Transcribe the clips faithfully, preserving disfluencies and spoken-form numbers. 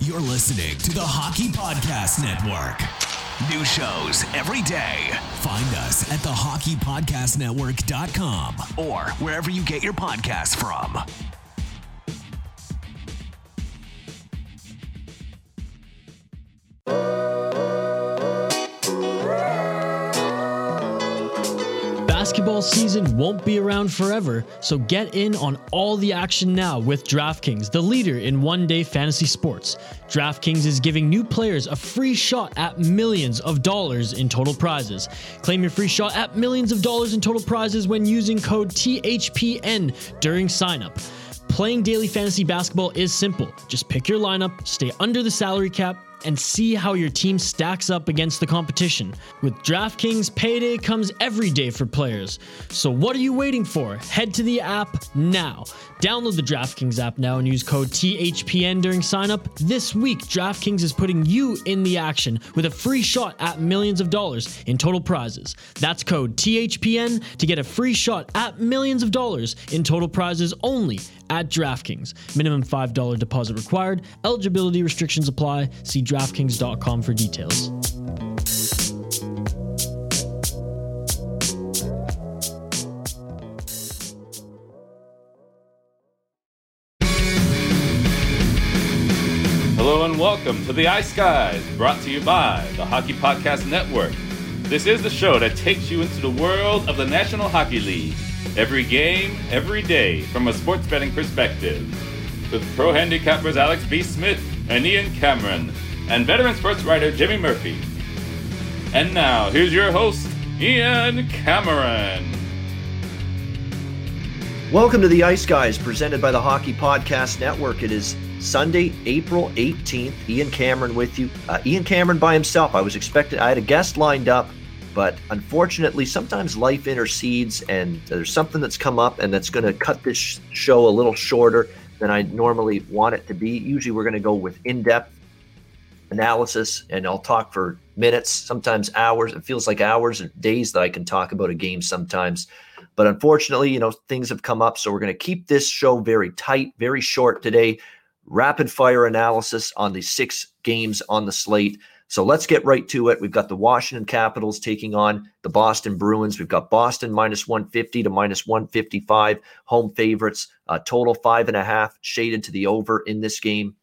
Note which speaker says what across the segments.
Speaker 1: You're listening to the Hockey Podcast Network. New shows every day. Find us at the hockey podcast network dot com or wherever you get your podcasts from.
Speaker 2: Basketball season won't be around forever, so get in on all the action now with DraftKings, the leader in one-day fantasy sports. DraftKings is giving new players a free shot at millions of dollars in total prizes. Claim your free shot at millions of dollars in total prizes when using code T H P N during signup. Playing daily fantasy basketball is simple. Just pick your lineup, stay under the salary cap, and see how your team stacks up against the competition. With DraftKings, payday comes every day for players. So what are you waiting for? Head to the app now. Download the DraftKings app now and use code T H P N during signup. This week, DraftKings is putting you in the action with a free shot at millions of dollars in total prizes. That's code T H P N to get a free shot at millions of dollars in total prizes only at DraftKings. Minimum five dollars deposit required. Eligibility restrictions apply. See DraftKings dot com for details.
Speaker 3: Hello and welcome to the Ice Guys, brought to you by the Hockey Podcast Network. This is the show that takes you into the world of the National Hockey League. Every game, every day, from a sports betting perspective. With pro handicappers Alex B. Smith and Ian Cameron, and veteran sports writer Jimmy Murphy. And now, here's your host, Ian Cameron.
Speaker 4: Welcome to the Ice Guys, presented by the Hockey Podcast Network. It is Sunday, April eighteenth. Ian Cameron with you. Uh, Ian Cameron by himself. I was expecting, I had a guest lined up, but unfortunately, sometimes life intercedes and there's something that's come up and that's going to cut this sh- show a little shorter than I normally want it to be. Usually we're going to go with in-depth analysis and I'll talk for minutes, sometimes hours. It feels like hours and days that I can talk about a game sometimes. But unfortunately, you know, things have come up. So we're going to keep this show very tight, very short today. Rapid fire analysis on the six games on the slate. So let's get right to it. We've got the Washington Capitals taking on the Boston Bruins. We've got Boston minus one fifty to minus one fifty-five, home favorites, uh, total five and a half, shaded to the over in this game.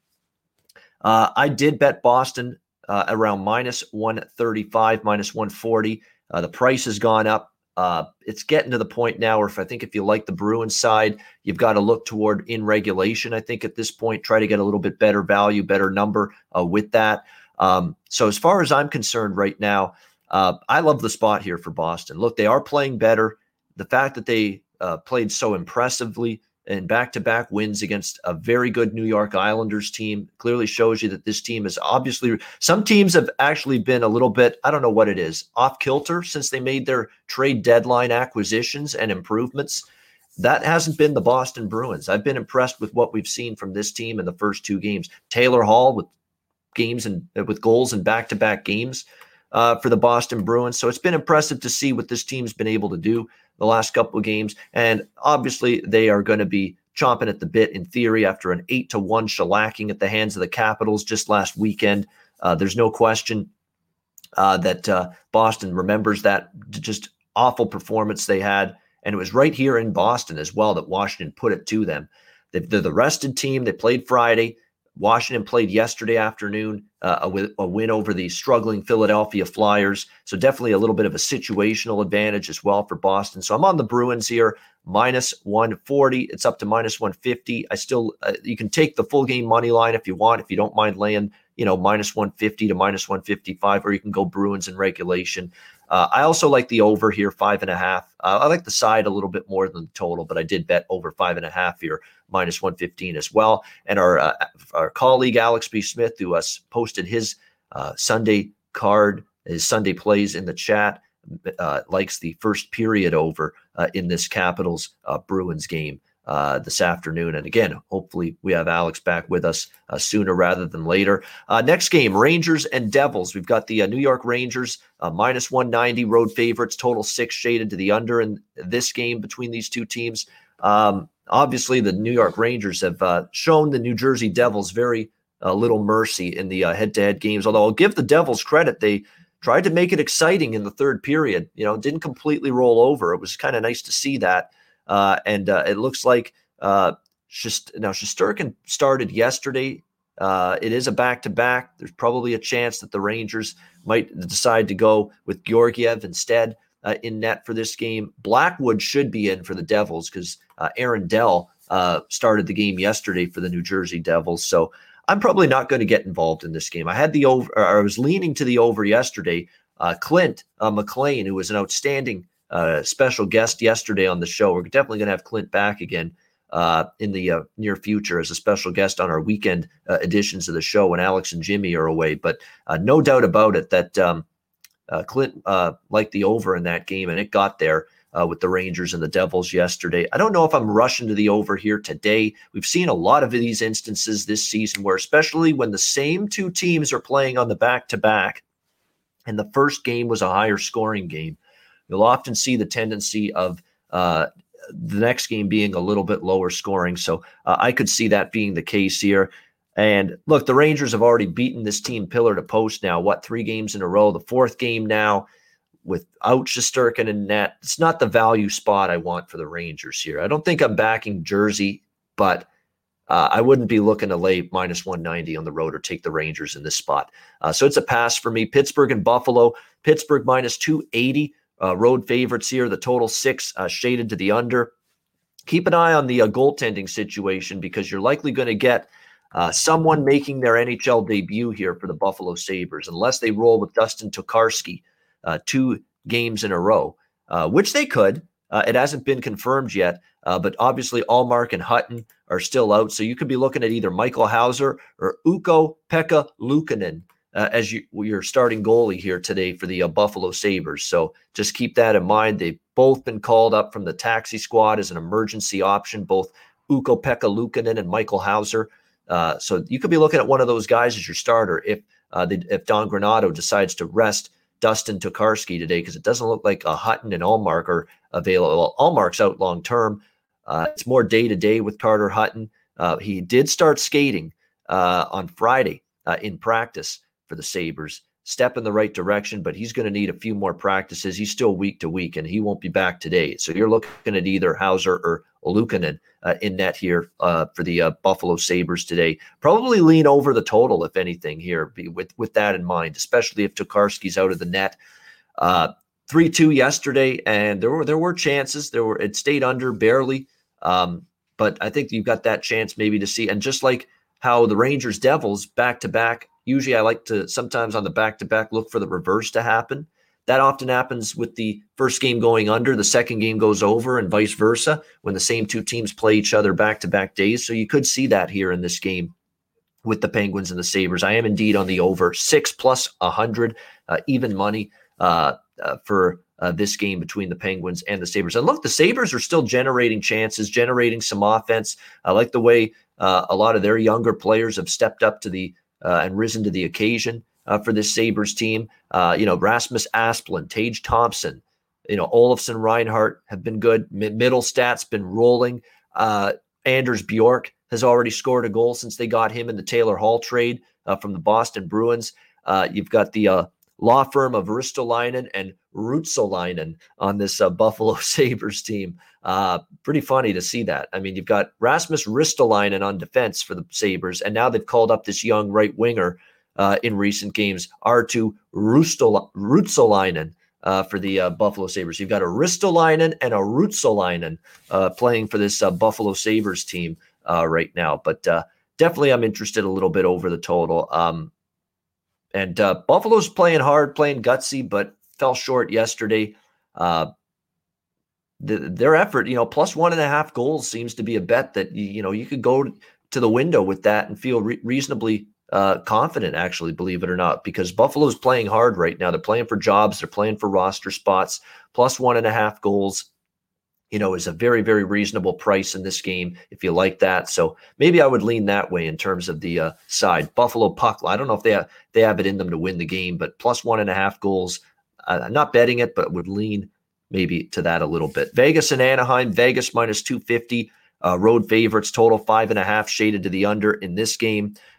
Speaker 4: Uh, I did bet Boston uh, around minus one thirty-five, minus one forty. Uh, the price has gone up. Uh, it's getting to the point now where if I think if you like the Bruins side, you've got to look toward in regulation. I think at this point, try to get a little bit better value, better number uh, with that. Um, so as far as I'm concerned right now, uh, I love the spot here for Boston. Look, they are playing better. The fact that they uh, played so impressively in back-to-back wins against a very good New York Islanders team clearly shows you that this team is obviously – some teams have actually been a little bit, I don't know what it is, off-kilter since they made their trade deadline acquisitions and improvements. That hasn't been the Boston Bruins. I've been impressed with what we've seen from this team in the first two games. Taylor Hall with games and with goals in back-to-back games uh, for the Boston Bruins. So it's been impressive to see what this team's been able to do the last couple of games. And obviously they are going to be chomping at the bit in theory after an eight to one shellacking at the hands of the Capitals just last weekend. Uh, there's no question uh, that uh, Boston remembers that just awful performance they had. And it was right here in Boston as well that Washington put it to them. They're the rested team. They played Friday. Washington played yesterday afternoon, uh, a, a win over the struggling Philadelphia Flyers. So definitely a little bit of a situational advantage as well for Boston. So I'm on the Bruins here, minus one forty. It's up to minus one fifty. I still, uh, you can take the full game money line if you want, if you don't mind laying, you know, minus one fifty to minus one fifty-five, or you can go Bruins in regulation. Uh, I also like the over here, five and a half. Uh, I like the side a little bit more than the total, but I did bet over five and a half here, minus one fifteen as well. And our uh, our colleague Alex B. Smith, who us posted his uh, Sunday card, his Sunday plays in the chat, uh, likes the first period over uh, in this Capitals uh, Bruins game uh, this afternoon. And again, hopefully we have Alex back with us uh, sooner rather than later. Uh, next game, Rangers and Devils. We've got the uh, New York Rangers, uh, minus one ninety road favorites, total six shaded to the under in this game between these two teams. Um, obviously, the New York Rangers have uh, shown the New Jersey Devils very uh, little mercy in the uh, head-to-head games. Although I'll give the Devils credit, they tried to make it exciting in the third period. You know, didn't completely roll over. It was kind of nice to see that. Uh, and uh, it looks like uh, just now Shesterkin started yesterday. Uh, it is a back-to-back. There's probably a chance that the Rangers might decide to go with Georgiev instead uh, in net for this game. Blackwood should be in for the Devils because uh, Aaron Dell uh, started the game yesterday for the New Jersey Devils. So I'm probably not going to get involved in this game. I had the over, or I was leaning to the over yesterday. Uh, Clint uh, McLean, who was an outstanding uh, special guest yesterday on the show. We're definitely going to have Clint back again uh, in the uh, near future as a special guest on our weekend uh, editions of the show when Alex and Jimmy are away. But uh, no doubt about it that um, uh, Clint uh, liked the over in that game, and it got there uh, with the Rangers and the Devils yesterday. I don't know if I'm rushing to the over here today. We've seen a lot of these instances this season where, especially when the same two teams are playing on the back-to-back, and the first game was a higher scoring game, you'll often see the tendency of uh, the next game being a little bit lower scoring. So uh, I could see that being the case here. And look, the Rangers have already beaten this team pillar to post now, what, three games in a row, the fourth game now without Shesterkin in net. It's not the value spot I want for the Rangers here. I don't think I'm backing Jersey, but uh, I wouldn't be looking to lay minus one ninety on the road or take the Rangers in this spot. Uh, so it's a pass for me. Pittsburgh and Buffalo. Pittsburgh minus two eighty. Uh, road favorites here. The total six uh, shaded to the under. Keep an eye on the uh, goaltending situation because you're likely going to get uh, someone making their N H L debut here for the Buffalo Sabres, unless they roll with Dustin Tokarski uh, two games in a row, uh, which they could. Uh, it hasn't been confirmed yet, uh, but obviously Allmark and Hutton are still out. So you could be looking at either Michael Hauser or Ukko-Pekka Luukkonen Uh, as you, your starting goalie here today for the uh, Buffalo Sabres. So just keep that in mind. They've both been called up from the taxi squad as an emergency option, both Ukko-Pekka Luukkonen and Michael Hauser. Uh, so you could be looking at one of those guys as your starter if uh, they, if Don Granato decides to rest Dustin Tokarski today, because it doesn't look like uh, Hutton and Allmark are available. Well, Allmark's out long-term. Uh, it's more day-to-day with Carter Hutton. Uh, he did start skating uh, on Friday uh, in practice for the Sabres, step in the right direction, but he's going to need a few more practices. He's still week to week, and he won't be back today. So you're looking at either Hauser or Luukkonen uh, in net here uh, for the uh, Buffalo Sabres today. Probably lean over the total, if anything, here be with, with that in mind, especially if Tokarski's out of the net. Uh, three two yesterday, and there were there were chances. There were it stayed under barely, um, but I think you've got that chance maybe to see. And just like how the Rangers Devils back to back. Usually I like to sometimes on the back-to-back look for the reverse to happen. That often happens with the first game going under, the second game goes over, and vice versa when the same two teams play each other back-to-back days. So you could see that here in this game with the Penguins and the Sabres. I am indeed on the over. Six plus one hundred, uh, even money uh, uh, for uh, this game between the Penguins and the Sabres. And look, the Sabres are still generating chances, generating some offense. I like the way uh, a lot of their younger players have stepped up to the Uh, and risen to the occasion uh, for this Sabres team. Uh, you know, Rasmus Asplund, Tage Thompson, you know, Olofsson, Reinhart have been good. M- Middlestat's been rolling. Uh, Anders Bjork has already scored a goal since they got him in the Taylor Hall trade uh, from the Boston Bruins. Uh, you've got the uh, law firm of Ristolainen and Ruotsalainen on this uh, Buffalo Sabres team. Uh, pretty funny to see that. I mean, you've got Rasmus Ristolainen on defense for the Sabres, and now they've called up this young right winger uh, in recent games, Arttu Ruotsalainen uh, for the uh, Buffalo Sabres. You've got a Ristolainen and a Ruotsalainen uh, playing for this uh, Buffalo Sabres team uh, right now. But uh, definitely I'm interested a little bit over the total. Um, and uh, Buffalo's playing hard, playing gutsy, but fell short yesterday. Uh, The, their effort, you know, plus one and a half goals seems to be a bet that, you know, you could go to the window with that and feel re- reasonably uh, confident, actually, believe it or not, because Buffalo's playing hard right now. They're playing for jobs. They're playing for roster spots. Plus one and a half goals, you know, is a very, very reasonable price in this game if you like that. So maybe I would lean that way in terms of the uh, side. Buffalo puck, I don't know if they have, they have it in them to win the game, but plus one and a half goals, uh, I'm not betting it, but would lean maybe to that a little bit. Vegas and Anaheim, Vegas minus two fifty, uh, road favorites, total five and a half, shaded to the under in this game.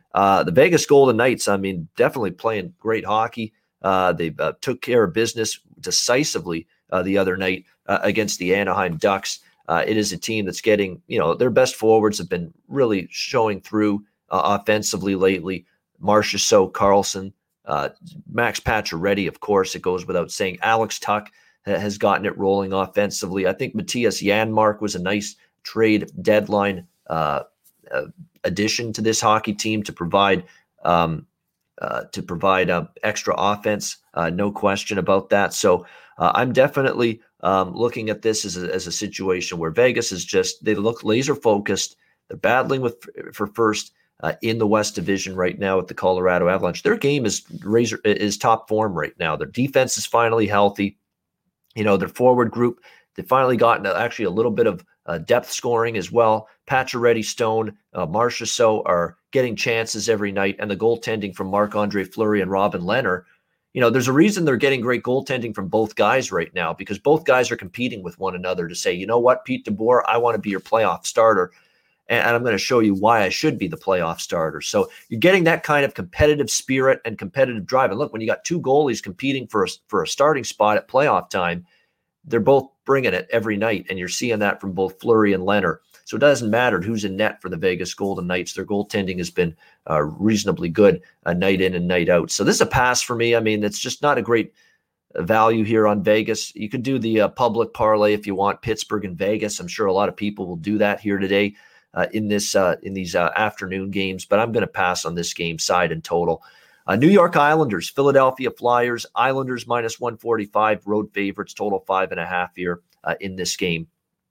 Speaker 4: Uh, the Vegas Golden Knights, I mean, definitely playing great hockey. Uh, they uh, took care of business decisively uh, the other night uh, against the Anaheim Ducks. Uh, it is a team that's getting, you know, their best forwards have been really showing through uh, offensively lately. Marchessault, Carlson, uh, Max Pacioretty, of course, it goes without saying. Alex Tuch ha- has gotten it rolling offensively. I think Matthias Janmark was a nice trade deadline uh, uh, addition to this hockey team to provide um, uh, to provide uh, extra offense. Uh, no question about that. So uh, I'm definitely um, looking at this as a, as a situation where Vegas is just, they look laser focused. They're battling with for first uh, in the West Division right now with the Colorado Avalanche. Their game is razor is top form right now. Their defense is finally healthy. You know, their forward group, they finally gotten actually a little bit of uh, depth scoring as well. Pacioretty, Stone, uh, Marchessault are getting chances every night, and the goaltending from Marc-Andre Fleury and Robin Lehner. You know, there's a reason they're getting great goaltending from both guys right now, because both guys are competing with one another to say, you know what, Pete DeBoer, I want to be your playoff starter, and I'm going to show you why I should be the playoff starter. So you're getting that kind of competitive spirit and competitive drive. And look, when you got two goalies competing for a, for a starting spot at playoff time, they're both bringing it every night, and you're seeing that from both Fleury and Lehner. So it doesn't matter who's in net for the Vegas Golden Knights. Their goaltending has been uh, reasonably good uh, night in and night out. So this is a pass for me. I mean, it's just not a great value here on Vegas. You could do the uh, public parlay if you want, Pittsburgh and Vegas. I'm sure a lot of people will do that here today uh, in this uh, in these uh, afternoon games, but I'm going to pass on this game side and total. Uh, New York Islanders, Philadelphia Flyers, Islanders minus one forty-five, road favorites, total five and a half here uh, in this game.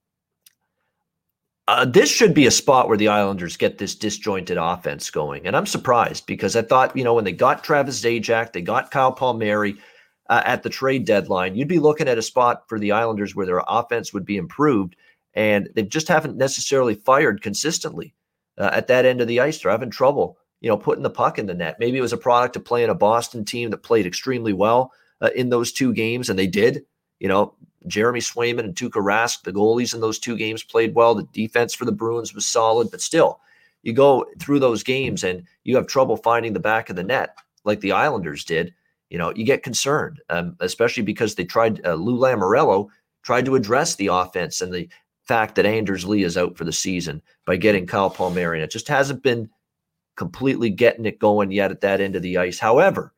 Speaker 4: Uh, this should be a spot where the Islanders get this disjointed offense going. And I'm surprised, because I thought, you know, when they got Travis Zajac, they got Kyle Palmieri uh, at the trade deadline, you'd be looking at a spot for the Islanders where their offense would be improved. And they just haven't necessarily fired consistently uh, at that end of the ice. They're having trouble, you know, putting the puck in the net. Maybe it was a product of playing a Boston team that played extremely well uh, in those two games, and they did. You know, Jeremy Swayman and Tuukka Rask, the goalies in those two games, played well. The defense for the Bruins was solid, but still, you go through those games and you have trouble finding the back of the net like the Islanders did. You know, you get concerned, um, especially because they tried, uh, Lou Lamoriello tried to address the offense and the fact that Anders Lee is out for the season by getting Kyle Palmieri. And it just hasn't been completely getting it going yet at that end of the ice. However,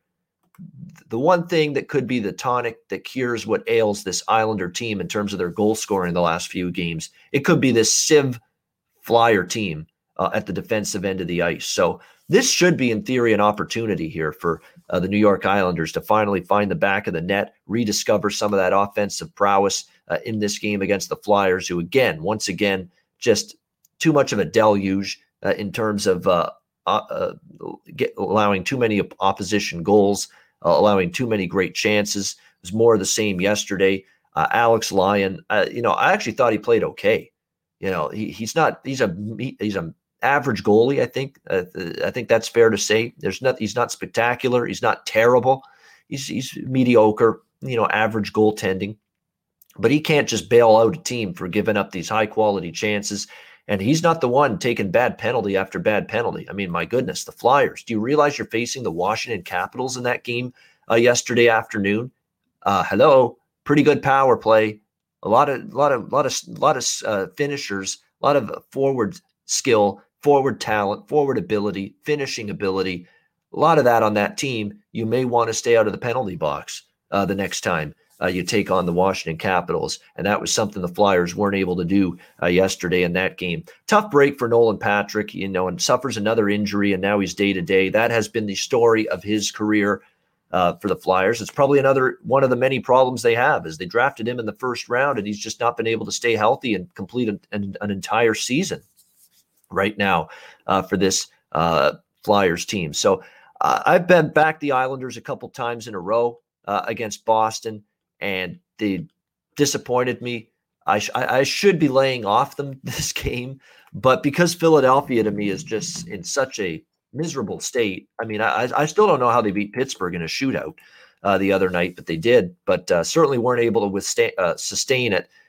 Speaker 4: the one thing that could be the tonic that cures what ails this Islander team in terms of their goal scoring in the last few games, it could be this Civ Flyer team uh, at the defensive end of the ice. So this should be, in theory, an opportunity here for uh, the New York Islanders to finally find the back of the net, rediscover some of that offensive prowess uh, in this game against the Flyers, who, again, once again, just too much of a deluge uh, in terms of uh, uh, get, allowing too many opposition goals, Uh, allowing too many great chances. It was more of the same yesterday. Uh, Alex Lyon, uh, you know, I actually thought he played okay. You know, he, he's not, he's a, he's an average goalie. I think, uh, I think that's fair to say. There's not, he's not spectacular. He's not terrible. He's, he's mediocre, you know, average goaltending, but he can't just bail out a team for giving up these high quality chances. And he's not the one taking bad penalty after bad penalty. I mean, my goodness, the Flyers. Do you realize you're facing the Washington Capitals in that game uh, yesterday afternoon? Uh, hello, pretty good power play. A lot of, lot of, lot of, lot of uh, finishers. A lot of forward skill, forward talent, forward ability, finishing ability. A lot of that on that team. You may want to stay out of the penalty box uh, the next time Uh, you take on the Washington Capitals. And that was something the Flyers weren't able to do uh, yesterday in that game. Tough break for Nolan Patrick, you know, and suffers another injury, and now he's day-to-day. That has been the story of his career uh, for the Flyers. It's probably another one of the many problems they have, is they drafted him in the first round, and he's just not been able to stay healthy and complete an, an, an entire season right now uh, for this uh, Flyers team. So uh, I've been back the Islanders a couple times in a row uh, against Boston, and they disappointed me. I, sh- I should be laying off them this game, but because Philadelphia to me is just in such a miserable state. I mean, I, I still don't know how they beat Pittsburgh in a shootout uh, the other night, but they did, but uh, certainly weren't able to withstand, uh, sustain it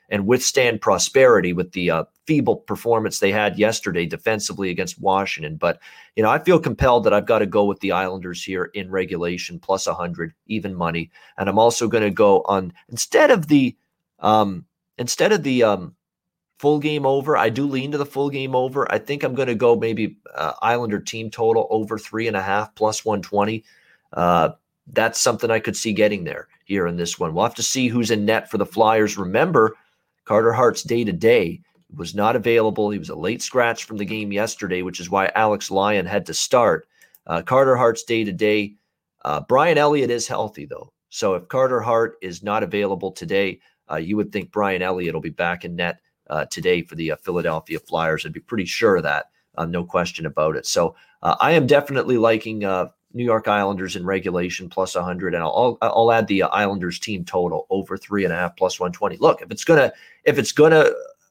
Speaker 4: and withstand prosperity with the uh, feeble performance they had yesterday defensively against Washington. But, you know, I feel compelled that I've got to go with the Islanders here in regulation, plus one hundred, even money. And I'm also going to go on, instead of the, um, instead of the um, full game over, I do lean to the full game over. I think I'm going to go maybe uh, Islander team total over three and a half, plus one twenty. Uh, that's something I could see getting there here in this one. We'll have to see who's in net for the Flyers. Remember, Carter Hart's day-to-day was not available. He was a late scratch from the game yesterday, which is why Alex Lyon had to start. Uh, Carter Hart's day-to-day. Uh, Brian Elliott is healthy, though. So if Carter Hart is not available today, uh, you would think Brian Elliott will be back in net uh, today for the uh, Philadelphia Flyers. I'd be pretty sure of that. Uh, no question about it. So uh, I am definitely liking uh, New York Islanders in regulation plus one hundred, and I'll I'll add the Islanders team total over three and a half plus one twenty. Look, if it's gonna if it's gonna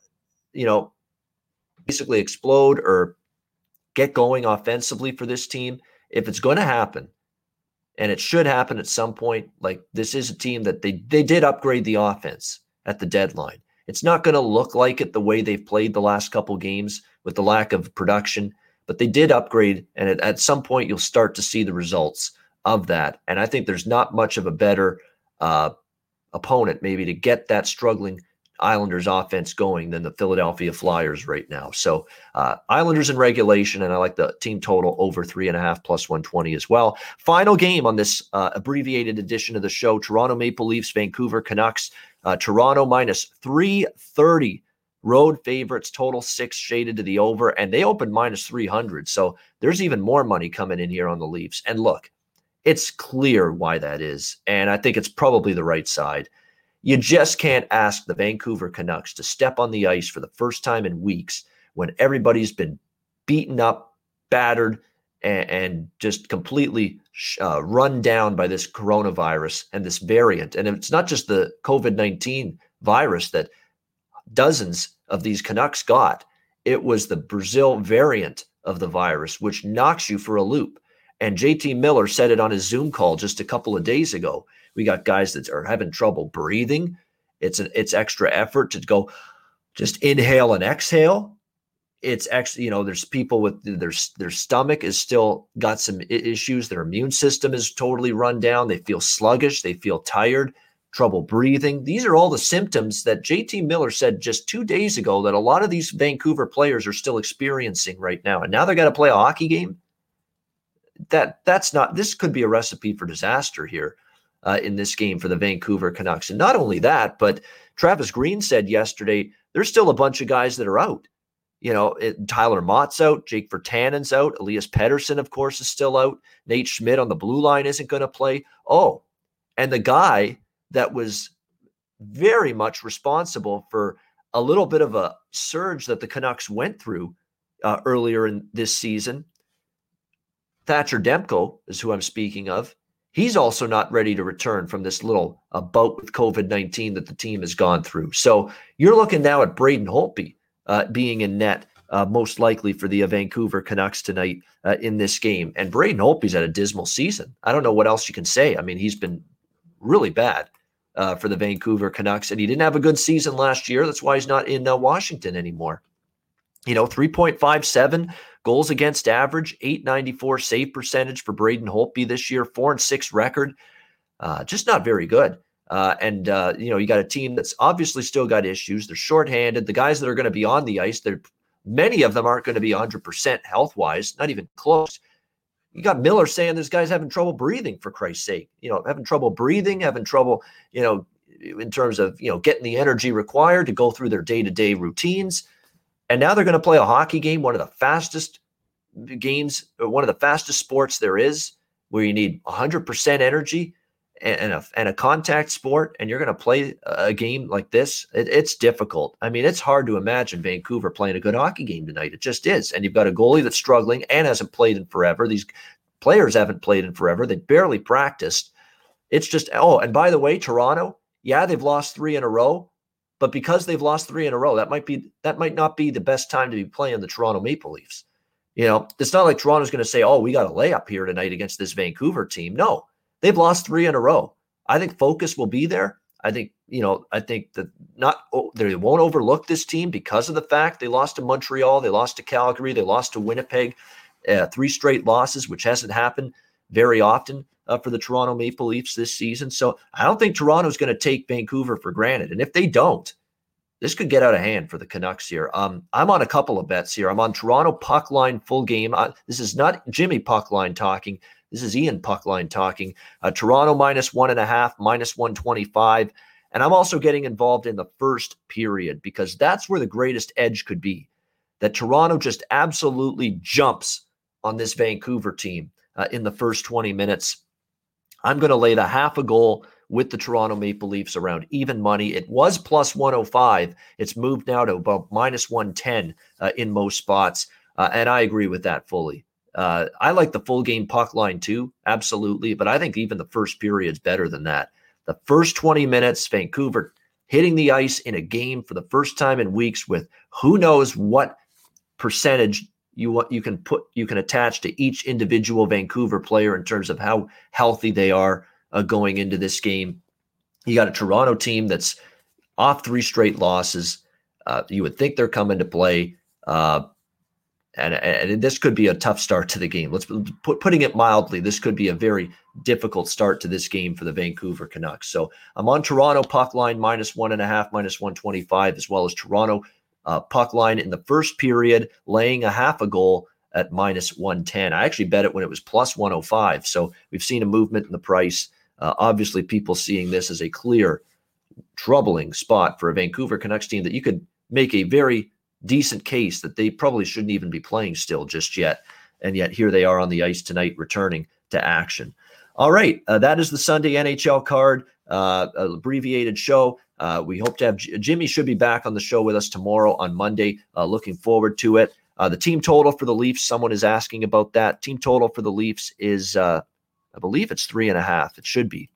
Speaker 4: you know basically explode or get going offensively for this team, if it's going to happen, and it should happen at some point, like this is a team that they they did upgrade the offense at the deadline. It's not going to look like it the way they've played the last couple games with the lack of production. But they did upgrade, and at, at some point you'll start to see the results of that. And I think there's not much of a better uh, opponent maybe to get that struggling Islanders offense going than the Philadelphia Flyers right now. So uh, Islanders in regulation, and I like the team total over three and a half plus one twenty as well. Final game on this uh, abbreviated edition of the show, Toronto Maple Leafs, Vancouver Canucks. Uh, Toronto minus three thirty. Road favorites, total six, shaded to the over, and they opened minus three hundred. So there's even more money coming in here on the Leafs. And look, it's clear why that is. And I think it's probably the right side. You just can't ask the Vancouver Canucks to step on the ice for the first time in weeks when everybody's been beaten up, battered, and, and just completely uh, run down by this coronavirus and this variant. And it's not just the COVID nineteen virus that dozens of these Canucks got. It was the Brazil variant of the virus, which knocks you for a loop. And J T Miller said it on his Zoom call just a couple of days ago. We got guys that are having trouble breathing. It's an it's extra effort to go just inhale and exhale. It's actually, you know, there's people with their, their stomach is still got some issues. Their immune system is totally run down. They feel sluggish. They feel tired. Trouble breathing. These are all the symptoms that J T Miller said just two days ago that a lot of these Vancouver players are still experiencing right now. And now they're going to play a hockey game. That that's not, this could be a recipe for disaster here uh, in this game for the Vancouver Canucks. And not only that, but Travis Green said yesterday, there's still a bunch of guys that are out. You know, it, Tyler Mott's out, Jake Virtanen's out, Elias Pettersson, of course, is still out. Nate Schmidt on the blue line isn't going to play. Oh, and the guy that was very much responsible for a little bit of a surge that the Canucks went through uh, earlier in this season. Thatcher Demko is who I'm speaking of. He's also not ready to return from this little uh, bout with COVID nineteen that the team has gone through. So you're looking now at Braden Holtby uh, being in net, uh, most likely for the uh, Vancouver Canucks tonight uh, in this game. And Braden Holtby's had a dismal season. I don't know what else you can say. I mean, he's been really bad. Uh, for the Vancouver Canucks. And he didn't have a good season last year. That's why he's not in uh, Washington anymore. You know, three point five seven goals against average, eight ninety-four save percentage for Braden Holtby this year, four and six record. Uh, just not very good. Uh, and, uh, you know, you got a team that's obviously still got issues. They're shorthanded. The guys that are going to be on the ice, they're, many of them aren't going to be one hundred percent health-wise, not even close. You got Miller saying this guy's having trouble breathing, for Christ's sake. You know, having trouble breathing, having trouble, you know, in terms of, you know, getting the energy required to go through their day-to-day routines. And now they're going to play a hockey game, one of the fastest games, one of the fastest sports there is, where you need one hundred percent energy and a, and a contact sport, and you're going to play a game like this. It, it's difficult. I mean, it's hard to imagine Vancouver playing a good hockey game tonight. It just is. And you've got a goalie that's struggling and hasn't played in forever. These players haven't played in forever. They barely practiced. It's just, oh, and by the way, Toronto, yeah, they've lost three in a row, but because they've lost three in a row, that might be, that might not be the best time to be playing the Toronto Maple Leafs. You know, it's not like Toronto's going to say, oh, we got a layup here tonight against this Vancouver team. No. They've lost three in a row. I think focus will be there. I think you know, I think that not oh, they won't overlook this team because of the fact they lost to Montreal, they lost to Calgary, they lost to Winnipeg, uh, three straight losses, which hasn't happened very often uh, for the Toronto Maple Leafs this season. So I don't think Toronto's going to take Vancouver for granted. And if they don't, this could get out of hand for the Canucks here. Um, I'm on a couple of bets here. I'm on Toronto puck line full game. Uh, this is not Jimmy puck line talking. This is Ian puck line talking. Uh, Toronto minus one and a half, minus one twenty-five. And I'm also getting involved in the first period because that's where the greatest edge could be, that Toronto just absolutely jumps on this Vancouver team uh, in the first twenty minutes. I'm going to lay the half a goal with the Toronto Maple Leafs around even money. It was plus one oh five. It's moved now to about minus one ten uh, in most spots. Uh, and I agree with that fully. Uh, I like the full game puck line too, absolutely. But I think even the first period is better than that. The first twenty minutes, Vancouver hitting the ice in a game for the first time in weeks with who knows what percentage you want you can put you can attach to each individual Vancouver player in terms of how healthy they are uh, going into this game. You got a Toronto team that's off three straight losses. Uh, you would think they're coming to play. Uh, And, and this could be a tough start to the game. Let's put putting it mildly. This could be a very difficult start to this game for the Vancouver Canucks. So I'm on Toronto puck line minus one and a half, minus one twenty-five, as well as Toronto uh, puck line in the first period, laying a half a goal at minus one ten. I actually bet it when it was plus one oh five. So we've seen a movement in the price. Uh, obviously, people seeing this as a clear, troubling spot for a Vancouver Canucks team that you could make a very decent case that they probably shouldn't even be playing still just yet. And yet here they are on the ice tonight, returning to action. All right. Uh, that is the Sunday N H L card, uh, abbreviated show. Uh, we hope to have J- Jimmy should be back on the show with us tomorrow on Monday. Uh, looking forward to it. Uh, the team total for the Leafs, someone is asking about that. Team total for the Leafs is, uh, I believe it's three and a half. It should be.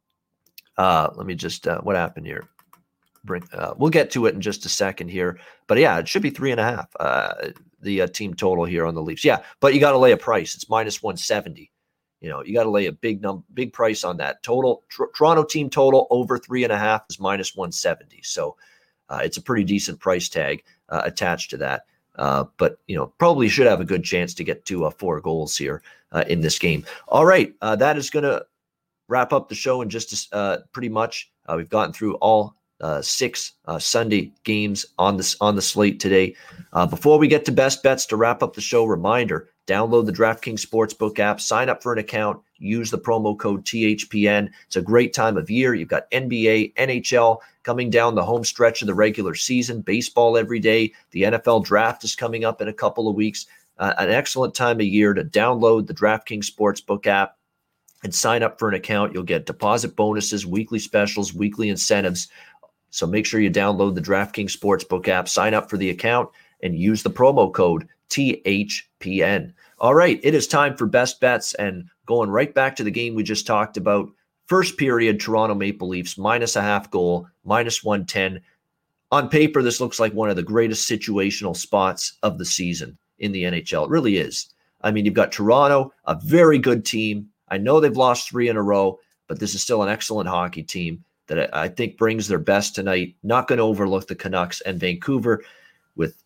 Speaker 4: Uh, let me just, uh, what happened here? Bring, uh, we'll get to it in just a second here, but yeah, it should be three and a half. Uh, the uh, team total here on the Leafs, yeah, but you got to lay a price. It's minus one seventy. You know, you got to lay a big num, big price on that total. Tr- Toronto team total over three and a half is minus one seventy. So uh, it's a pretty decent price tag uh, attached to that. Uh, but you know, probably should have a good chance to get to uh, four goals here uh, in this game. All right, uh, that is going to wrap up the show in just uh, pretty much. Uh, we've gotten through all. Uh, six uh, Sunday games on this on the slate today. Uh, before we get to best bets to wrap up the show, reminder: download the DraftKings Sportsbook app, sign up for an account, use the promo code T H P N. It's a great time of year. You've got N B A, N H L coming down the home stretch of the regular season, baseball every day. The N F L draft is coming up in a couple of weeks. Uh, an excellent time of year to download the DraftKings Sportsbook app and sign up for an account. You'll get deposit bonuses, weekly specials, weekly incentives. So make sure you download the DraftKings Sportsbook app, sign up for the account, and use the promo code T H P N. All right, it is time for best bets, and going right back to the game we just talked about. First period, Toronto Maple Leafs, minus a half goal, minus one ten. On paper, this looks like one of the greatest situational spots of the season in the N H L. It really is. I mean, you've got Toronto, a very good team. I know they've lost three in a row, but this is still an excellent hockey team that I think brings their best tonight. Not going to overlook the Canucks, and Vancouver with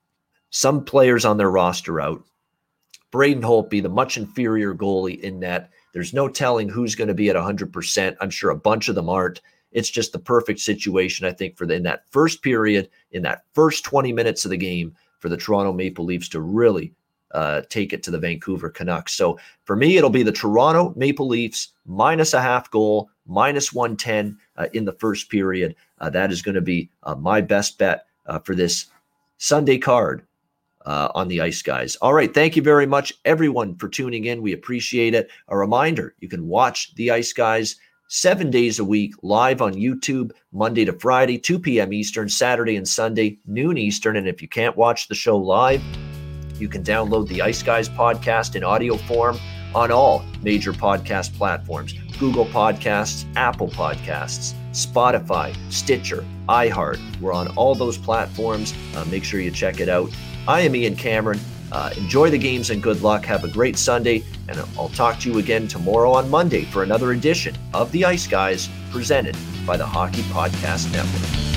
Speaker 4: some players on their roster out. Braden Holtby, the much inferior goalie in net. There's no telling who's going to be at one hundred percent. I'm sure a bunch of them aren't. It's just the perfect situation, I think, for the, in that first period, in that first twenty minutes of the game, for the Toronto Maple Leafs to really uh, take it to the Vancouver Canucks. So for me, it'll be the Toronto Maple Leafs minus a half goal, minus one ten uh, in the first period. Uh, that is going to be uh, my best bet uh, for this Sunday card uh, on the Ice Guys. All right. Thank you very much, everyone, for tuning in. We appreciate it. A reminder, you can watch the Ice Guys seven days a week live on YouTube, Monday to Friday, two p.m. Eastern, Saturday and Sunday, noon Eastern. And if you can't watch the show live, you can download the Ice Guys podcast in audio form on all major podcast platforms: Google Podcasts, Apple Podcasts, Spotify, Stitcher, iHeart. We're on all those platforms. Uh, make sure you check it out. I am Ian Cameron. Uh, enjoy the games and good luck. Have a great Sunday, and I'll talk to you again tomorrow on Monday for another edition of the Ice Guys presented by the Hockey Podcast Network.